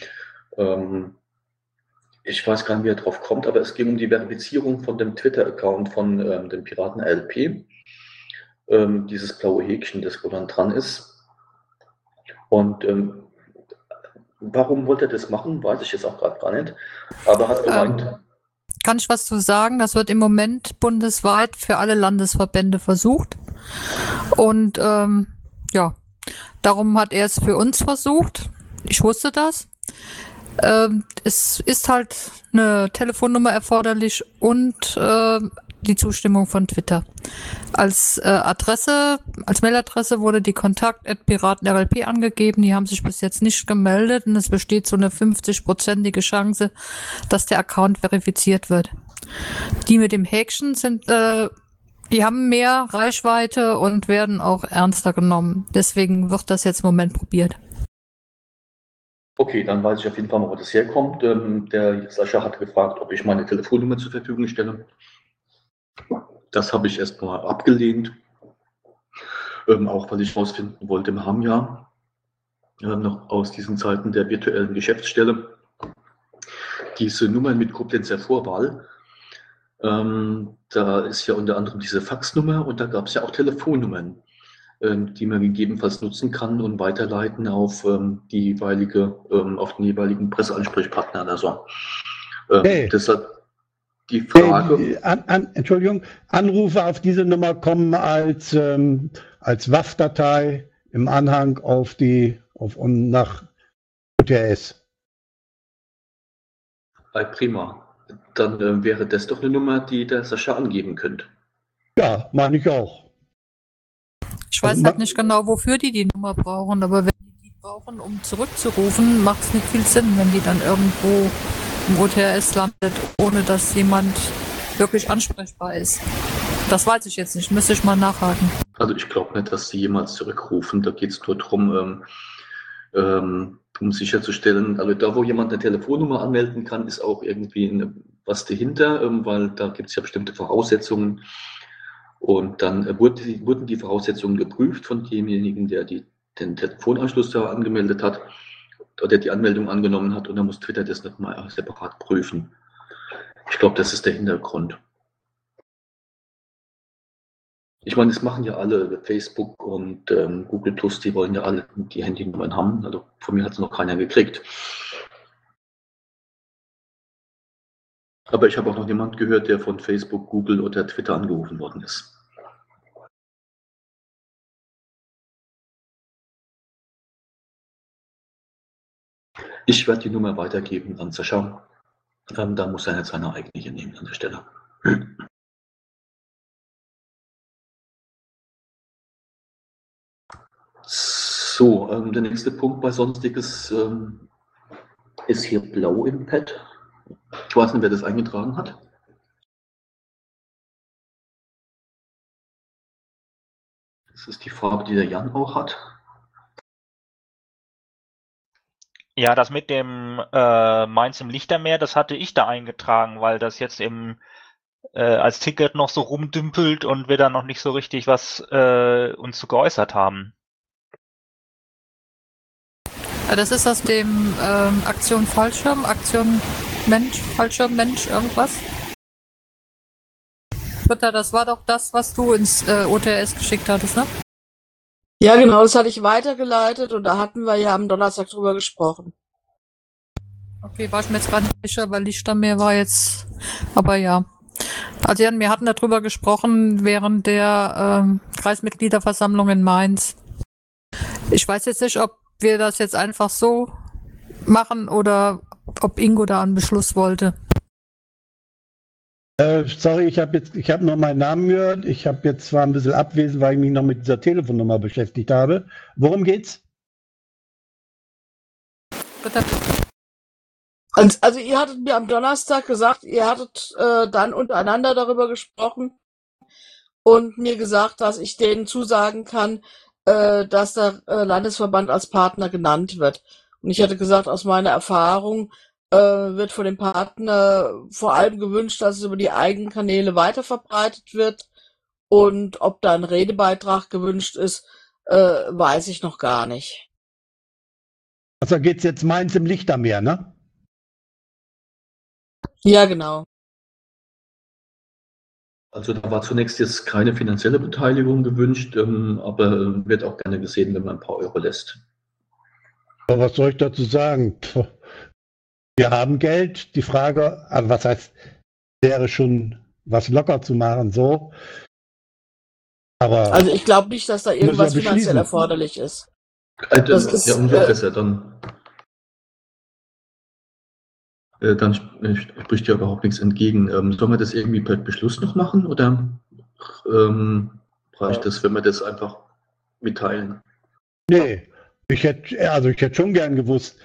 Ich weiß gar nicht, wie er drauf kommt, aber es ging um die Verifizierung von dem Twitter-Account von dem Piraten LP. Dieses blaue Häkchen, das wo dann dran ist. Und warum wollte er das machen, weiß ich jetzt auch gerade gar nicht. Aber hat gemeint. Kann ich was zu sagen? Das wird im Moment bundesweit für alle Landesverbände versucht. Und ja, darum hat er es für uns versucht. Ich wusste das. Es ist halt eine Telefonnummer erforderlich und die Zustimmung von Twitter. Als Mailadresse wurde die Kontakt@piratenrlp angegeben. Die haben sich bis jetzt nicht gemeldet und es besteht so eine 50-prozentige Chance, dass der Account verifiziert wird. Die mit dem Häkchen die haben mehr Reichweite und werden auch ernster genommen. Deswegen wird das jetzt im Moment probiert. Okay, dann weiß ich auf jeden Fall mal, wo das herkommt. Der Sascha hat gefragt, ob ich meine Telefonnummer zur Verfügung stelle. Das habe ich erstmal abgelehnt, auch weil ich herausfinden wollte, wir haben ja noch aus diesen Zeiten der virtuellen Geschäftsstelle diese Nummern mit Koblenzer Vorwahl. Da ist ja unter anderem diese Faxnummer und da gab es ja auch Telefonnummern, die man gegebenenfalls nutzen kann und weiterleiten auf den jeweiligen Presseansprechpartner oder so. Okay. Deshalb die Frage. Entschuldigung, Anrufe auf diese Nummer kommen als WAV-Datei im Anhang nach UTS. Prima. Dann wäre das doch eine Nummer, die der Sascha angeben könnte. Ja, meine ich auch. Ich weiß halt nicht genau, wofür die Nummer brauchen, aber wenn die brauchen, um zurückzurufen, macht es nicht viel Sinn, wenn die dann irgendwo im OTRS landet, ohne dass jemand wirklich ansprechbar ist. Das weiß ich jetzt nicht, müsste ich mal nachhaken. Also ich glaube nicht, dass sie jemals zurückrufen. Da geht es nur darum, um sicherzustellen, also da, wo jemand eine Telefonnummer anmelden kann, ist auch irgendwie was dahinter, weil da gibt es ja bestimmte Voraussetzungen. Und dann wurden die Voraussetzungen geprüft von demjenigen, der den Telefonanschluss da angemeldet hat oder die Anmeldung angenommen hat. Und dann muss Twitter das nochmal separat prüfen. Ich glaube, das ist der Hintergrund. Ich meine, das machen ja alle, Facebook und Google Plus, die wollen ja alle die Handynummern haben. Also von mir hat es noch keiner gekriegt. Aber ich habe auch noch niemanden gehört, der von Facebook, Google oder Twitter angerufen worden ist. Ich werde die Nummer weitergeben an Sascha. Da muss er jetzt seine eigene hier nehmen an der Stelle. So, der nächste Punkt bei Sonstiges ist hier blau im Pad. Ich weiß nicht, wer das eingetragen hat. Das ist die Farbe, die der Jan auch hat. Ja, das mit dem Mainz im Lichtermeer, das hatte ich da eingetragen, weil das jetzt als Ticket noch so rumdümpelt und wir da noch nicht so richtig was uns zu geäußert haben. Das ist aus dem Aktion Fallschirm, Aktion Mensch, Fallschirm Mensch, irgendwas. Britta, das war doch das, was du ins OTS geschickt hattest, ne? Ja, genau, das hatte ich weitergeleitet und da hatten wir ja am Donnerstag drüber gesprochen. Okay, war ich mir jetzt gerade nicht sicher, weil Lichtermeer war jetzt, aber ja. Also Jan, wir hatten darüber gesprochen während der Kreismitgliederversammlung in Mainz. Ich weiß jetzt nicht, ob wir das jetzt einfach so machen oder ob Ingo da einen Beschluss wollte. Sorry, ich habe noch meinen Namen gehört. Ich habe jetzt zwar ein bisschen abwesend, weil ich mich noch mit dieser Telefonnummer beschäftigt habe. Worum geht's? Britta, Also ihr hattet mir am Donnerstag gesagt, ihr hattet dann untereinander darüber gesprochen und mir gesagt, dass ich denen zusagen kann, dass der Landesverband als Partner genannt wird. Und ich hatte gesagt, aus meiner Erfahrung wird von dem Partner vor allem gewünscht, dass es über die eigenen Kanäle weiterverbreitet wird. Und ob da ein Redebeitrag gewünscht ist, weiß ich noch gar nicht. Also geht's jetzt Mainz im Lichtermeer, ne? Ja, genau. Also da war zunächst jetzt keine finanzielle Beteiligung gewünscht, aber wird auch gerne gesehen, wenn man ein paar Euro lässt. Aber was soll ich dazu sagen? Wir haben Geld. Die Frage, aber was heißt, wäre schon was locker zu machen, so. Aber Also ich glaube nicht, dass da irgendwas Müssen wir finanziell beschließen. erforderlich ist. Das Das ist ist, ja umso besser, dann spricht ja überhaupt nichts entgegen. Sollen wir das irgendwie per Beschluss noch machen oder reicht das, wenn wir das einfach mitteilen? nee, ich hätte schon gern gewusst,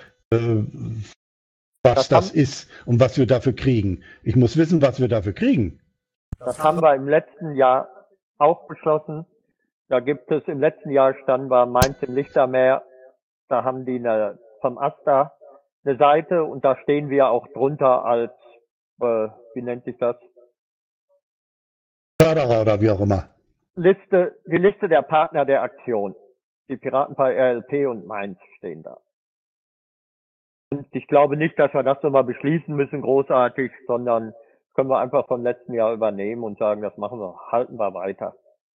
was das ist und was wir dafür kriegen. Ich muss wissen, was wir dafür kriegen. Das haben wir im letzten Jahr auch beschlossen. Da gibt es, im letzten Jahr standen wir Mainz im Lichtermeer. Da haben die vom AStA eine Seite und da stehen wir auch drunter als, wie nennt sich das? Förderer oder wie auch immer. Die Liste der Partner der Aktion. Die Piratenpartei RLP und Mainz stehen da. Und ich glaube nicht, dass wir das nochmal beschließen müssen, großartig, sondern können wir einfach vom letzten Jahr übernehmen und sagen, das machen wir, halten wir weiter.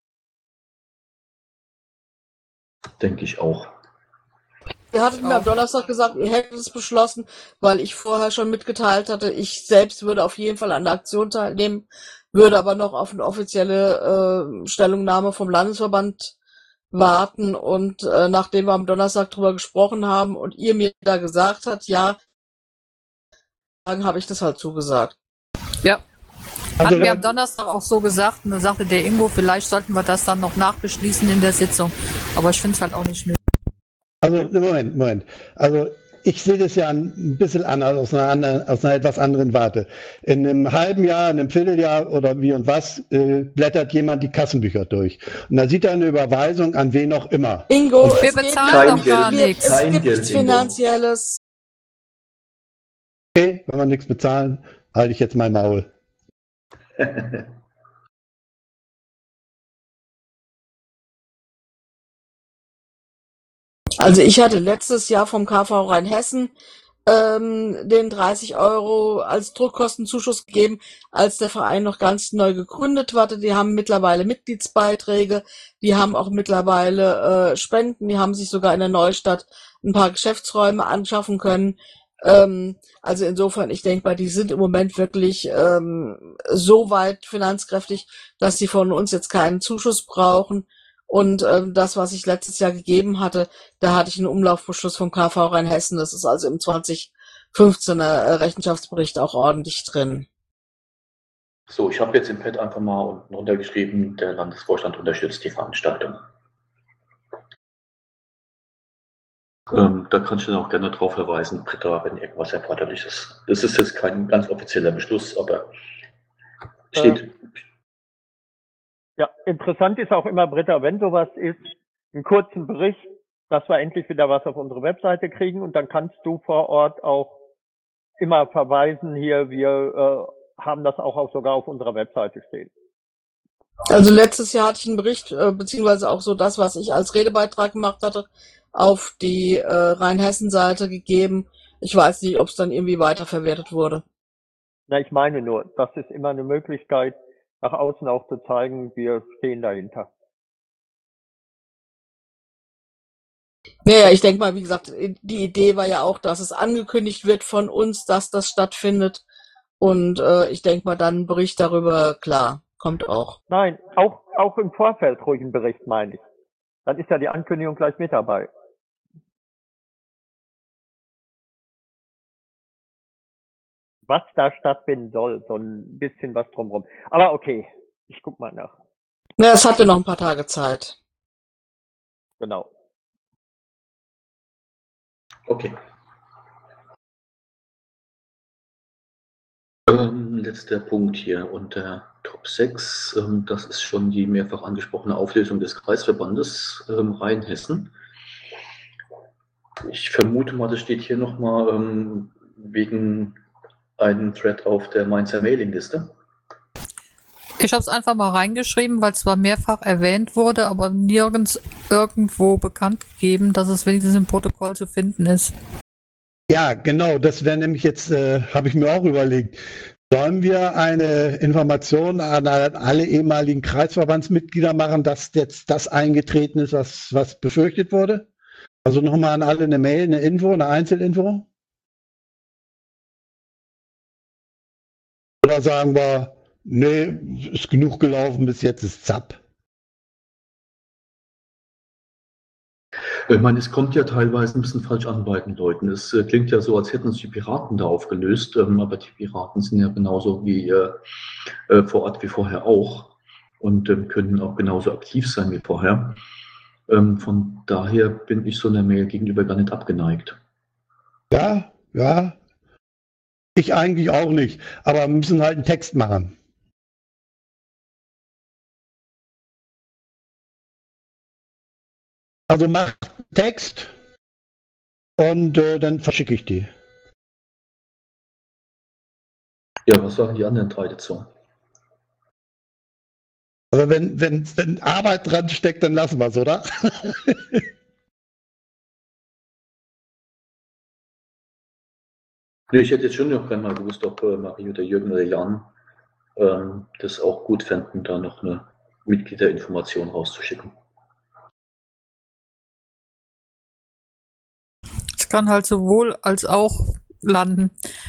Denke ich auch. ihr hattet mir am Donnerstag gesagt, ihr hättet es beschlossen, weil ich vorher schon mitgeteilt hatte, ich selbst würde auf jeden Fall an der Aktion teilnehmen, würde aber noch auf eine offizielle Stellungnahme vom Landesverband warten und nachdem wir am Donnerstag drüber gesprochen haben und ihr mir da gesagt habt, ja, dann habe ich das halt zugesagt. ja. Also, Hatten wir am Donnerstag auch so gesagt, und da sagte der Ingo, vielleicht sollten wir das dann noch nachbeschließen in der Sitzung. Aber ich finde es halt auch nicht nötig. Also, Moment. Also, ich sehe das ja ein bisschen anders, aus einer etwas anderen Warte. In einem halben Jahr, in einem Vierteljahr oder wie und was, blättert jemand die Kassenbücher durch. Und da sieht er eine Überweisung an wen auch immer. Ingo, Wir es geht bezahlen nicht doch gar um- nichts. Es Kein gibt Geld, nichts Ingo. Finanzielles. Okay, wenn wir nichts bezahlen, halte ich jetzt mein Maul. Also ich hatte letztes Jahr vom KV Rheinhessen den 30 € als Druckkostenzuschuss gegeben, als der Verein noch ganz neu gegründet wurde. Die haben mittlerweile Mitgliedsbeiträge, die haben auch mittlerweile Spenden, die haben sich sogar in der Neustadt ein paar Geschäftsräume anschaffen können. Also insofern, ich denke mal, die sind im Moment wirklich so weit finanzkräftig, dass sie von uns jetzt keinen Zuschuss brauchen. Und das, was ich letztes Jahr gegeben hatte, da hatte ich einen Umlaufbeschluss vom KV Rheinhessen. Das ist also im 2015er Rechenschaftsbericht auch ordentlich drin. So, ich habe jetzt im Pad einfach mal unten runtergeschrieben, der Landesvorstand unterstützt die Veranstaltung. Da kann ich dann auch gerne darauf verweisen, Britta, wenn irgendwas erforderlich ist. Das ist jetzt kein ganz offizieller Beschluss, aber steht. Ja, interessant ist auch immer, Britta, wenn sowas ist, einen kurzen Bericht, dass wir endlich wieder was auf unsere Webseite kriegen und dann kannst du vor Ort auch immer verweisen, hier, wir haben das auch sogar auf unserer Webseite stehen. Also letztes Jahr hatte ich einen Bericht, beziehungsweise auch so das, was ich als Redebeitrag gemacht hatte, auf die Rheinhessen-Seite gegeben. Ich weiß nicht, ob es dann irgendwie weiterverwertet wurde. Na, ich meine nur, das ist immer eine Möglichkeit, nach außen auch zu zeigen, wir stehen dahinter. Naja, ich denke mal, wie gesagt, die Idee war ja auch, dass es angekündigt wird von uns, dass das stattfindet. Und ich denke mal, dann ein Bericht darüber, klar, kommt auch. Nein, auch im Vorfeld ruhig einen Bericht, meine ich. Dann ist ja die Ankündigung gleich mit dabei. Was da stattfinden soll, so ein bisschen was drumherum. Aber okay, ich guck mal nach. Ja, es hatte noch ein paar Tage Zeit. Genau. Okay. Letzter Punkt hier unter Top 6. Das ist schon die mehrfach angesprochene Auflösung des Kreisverbandes Rheinhessen. Ich vermute mal, das steht hier nochmal wegen einem Thread auf der Mainzer Mailingliste. Ich habe es einfach mal reingeschrieben, weil es zwar mehrfach erwähnt wurde, aber nirgends irgendwo bekannt gegeben, dass es wenigstens im Protokoll zu finden ist. Ja, genau, das wäre nämlich jetzt, habe ich mir auch überlegt. Sollen wir eine Information an alle ehemaligen Kreisverbandsmitglieder machen, dass jetzt das eingetreten ist, was befürchtet wurde? Also nochmal an alle eine Mail, eine Info, eine Einzelinfo? Oder sagen wir, nee, ist genug gelaufen, bis jetzt ist zapp? Ich meine, es kommt ja teilweise ein bisschen falsch an bei den Leuten. Es klingt ja so, als hätten sich die Piraten da aufgelöst, aber die Piraten sind ja genauso wie vor Ort wie vorher auch und können auch genauso aktiv sein wie vorher. Von daher bin ich so einer Mail gegenüber gar nicht abgeneigt. Ja. Ich eigentlich auch nicht, aber wir müssen halt einen Text machen. Also mach einen Text und dann verschicke ich die. Ja, was sagen die anderen drei dazu? Aber wenn Arbeit dran steckt, dann lassen wir es, oder? Ich hätte jetzt schon noch gerne mal gewusst, ob Marie oder Jürgen oder Jan das auch gut fänden, da noch eine Mitgliederinformation rauszuschicken. Es kann halt sowohl als auch landen.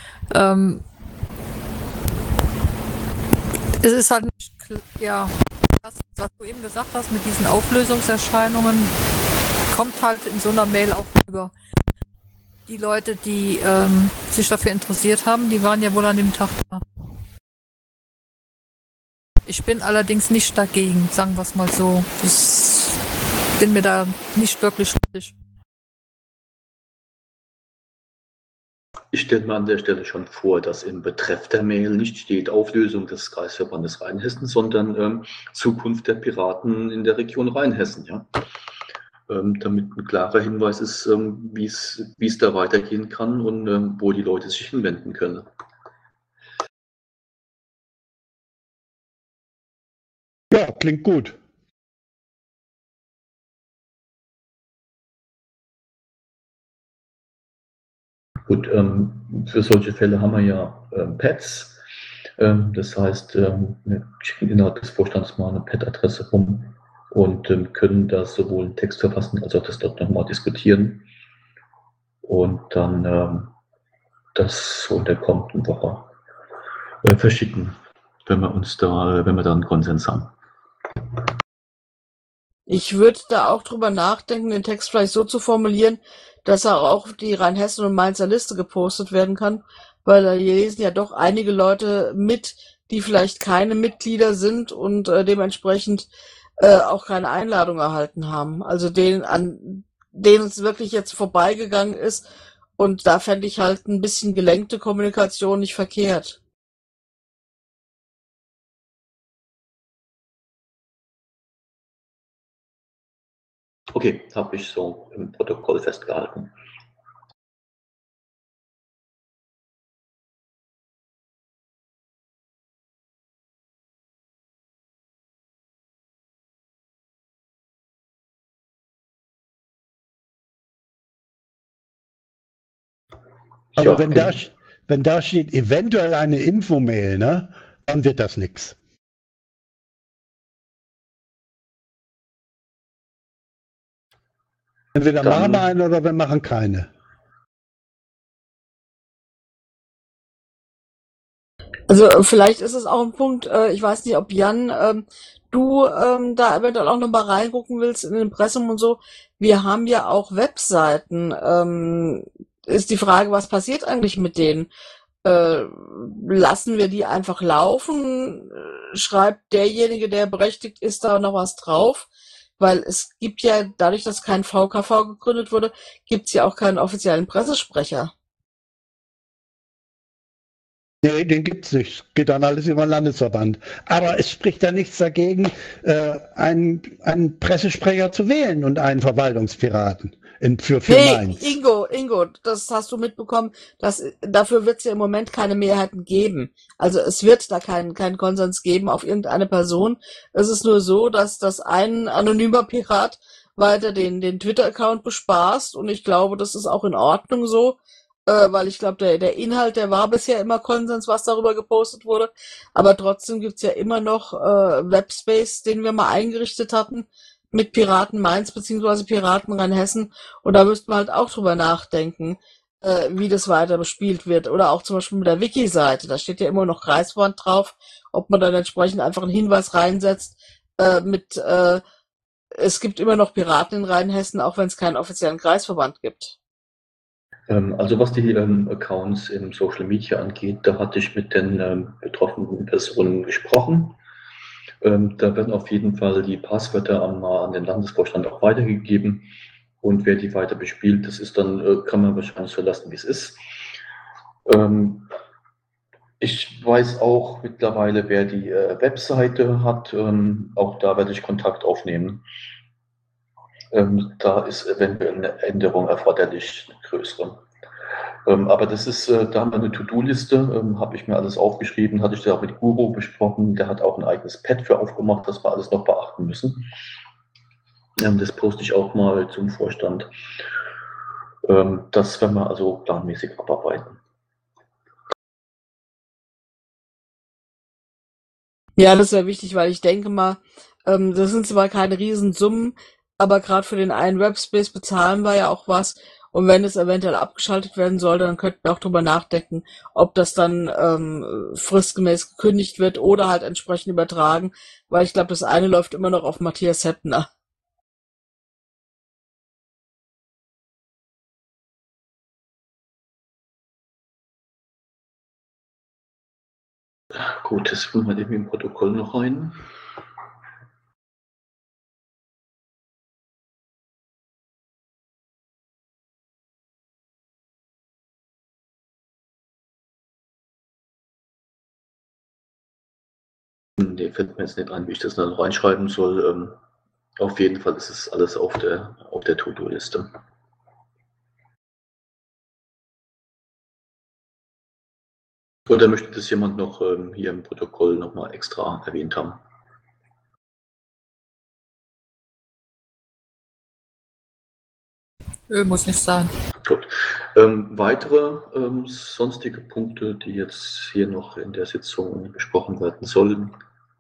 Es ist halt nicht, ja, das, was du eben gesagt hast mit diesen Auflösungserscheinungen, kommt halt in so einer Mail auch über. Die Leute, die sich dafür interessiert haben, die waren ja wohl an dem Tag da. Ich bin allerdings nicht dagegen, sagen wir es mal so. Ich bin mir da nicht wirklich schlüssig. Ich stelle mir an der Stelle schon vor, dass im Betreff der Mail nicht steht Auflösung des Kreisverbandes Rheinhessen, sondern Zukunft der Piraten in der Region Rheinhessen. Ja? Damit ein klarer Hinweis ist, wie es da weitergehen kann und wo die Leute sich hinwenden können. Ja, klingt gut. Gut, für solche Fälle haben wir ja Pads. Das heißt, wir schicken innerhalb des Vorstands mal eine Pad-Adresse rum und können da sowohl einen Text verfassen, als auch das dort nochmal diskutieren. Und dann das so in der kommenden Woche verschicken, wenn wir da einen Konsens haben. Ich würde da auch drüber nachdenken, den Text vielleicht so zu formulieren, dass er auch auf die Rheinhessen- und Mainzer Liste gepostet werden kann, weil da lesen ja doch einige Leute mit, die vielleicht keine Mitglieder sind und dementsprechend auch keine Einladung erhalten haben. Also denen denen es wirklich jetzt vorbeigegangen ist. Und da fände ich halt ein bisschen gelenkte Kommunikation nicht verkehrt. Okay, habe ich so im Protokoll festgehalten. Also Ja, wenn da steht eventuell eine Infomail, ne, dann wird das nichts. Entweder Dann- machen wir eine oder wir machen keine. Also vielleicht ist es auch ein Punkt, ich weiß nicht, ob Jan, du da eventuell auch nochmal reingucken willst in den Impressum und so. Wir haben ja auch Webseiten. Ist die Frage, was passiert eigentlich mit denen? Lassen wir die einfach laufen? Schreibt derjenige, der berechtigt ist, da noch was drauf? Weil es gibt ja, dadurch, dass kein VKV gegründet wurde, gibt es ja auch keinen offiziellen Pressesprecher. Nee, den gibt's nicht. Geht dann alles über den Landesverband. Aber es spricht da nichts dagegen, einen Pressesprecher zu wählen und einen Verwaltungspiraten für Nee, Mainz. Ingo, das hast du mitbekommen, dafür wird es ja im Moment keine Mehrheiten geben. Also es wird da keinen Konsens geben auf irgendeine Person. Es ist nur so, dass das ein anonymer Pirat weiter den Twitter-Account bespaßt und ich glaube, das ist auch in Ordnung so, weil ich glaube, der Inhalt, der war bisher immer Konsens, was darüber gepostet wurde. Aber trotzdem gibt's ja immer noch Webspace, den wir mal eingerichtet hatten mit Piraten Mainz beziehungsweise Piraten Rheinhessen. Und da müsste man halt auch drüber nachdenken, wie das weiter bespielt wird. Oder auch zum Beispiel mit der Wiki-Seite. Da steht ja immer noch Kreisverband drauf, ob man dann entsprechend einfach einen Hinweis reinsetzt es gibt immer noch Piraten in Rheinhessen, auch wenn es keinen offiziellen Kreisverband gibt. Also was die Accounts im Social Media angeht, da hatte ich mit den betroffenen Personen gesprochen. Da werden auf jeden Fall die Passwörter an den Landesvorstand auch weitergegeben. Und wer die weiter bespielt, das ist dann, kann man wahrscheinlich so lassen, wie es ist. Ich weiß auch mittlerweile, wer die Webseite hat. Auch da werde ich Kontakt aufnehmen. Da ist eventuell eine Änderung erforderlich, eine größere. Aber das ist, da haben wir eine To-Do-Liste, habe ich mir alles aufgeschrieben, hatte ich da auch mit Guru besprochen, der hat auch ein eigenes Pad für aufgemacht, das wir alles noch beachten müssen. Das poste ich auch mal zum Vorstand. Das werden wir also planmäßig abarbeiten. Ja, das wäre wichtig, weil ich denke mal, das sind zwar keine Riesensummen, aber gerade für den einen Webspace bezahlen wir ja auch was. Und wenn es eventuell abgeschaltet werden sollte, dann könnten wir auch drüber nachdenken, ob das dann fristgemäß gekündigt wird oder halt entsprechend übertragen, weil ich glaube, das eine läuft immer noch auf Matthias Heppner. Gut, das führen wir irgendwie im Protokoll noch rein. Nee, fällt mir jetzt nicht ein, wie ich das dann reinschreiben soll. Auf jeden Fall ist es alles auf der To-Do-Liste. Oder möchte das jemand noch hier im Protokoll nochmal extra erwähnt haben? Muss nicht sein. Gut. Weitere sonstige Punkte, die jetzt hier noch in der Sitzung besprochen werden sollen?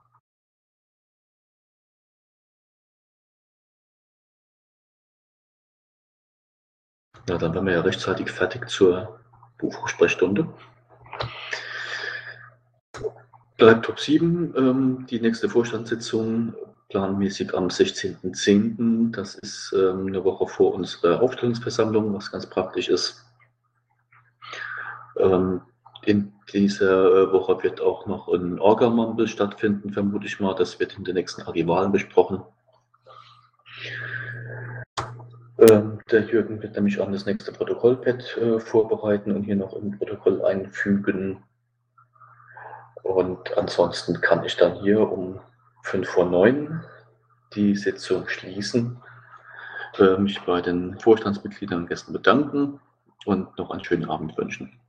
Ja, dann wären wir ja rechtzeitig fertig zur Buchsprechstunde. Bleibt Top 7, die nächste Vorstandssitzung planmäßig am 16.10. Das ist eine Woche vor unserer Aufstellungsversammlung, was ganz praktisch ist. In dieser Woche wird auch noch ein Orga-Mumble stattfinden, vermute ich mal. Das wird in den nächsten AG-Wahlen besprochen. Der Jürgen wird nämlich an das nächste Protokollpad vorbereiten und hier noch im Protokoll einfügen. Und ansonsten kann ich dann hier um 5:09 die Sitzung schließen, mich bei den Vorstandsmitgliedern und Gästen bedanken und noch einen schönen Abend wünschen.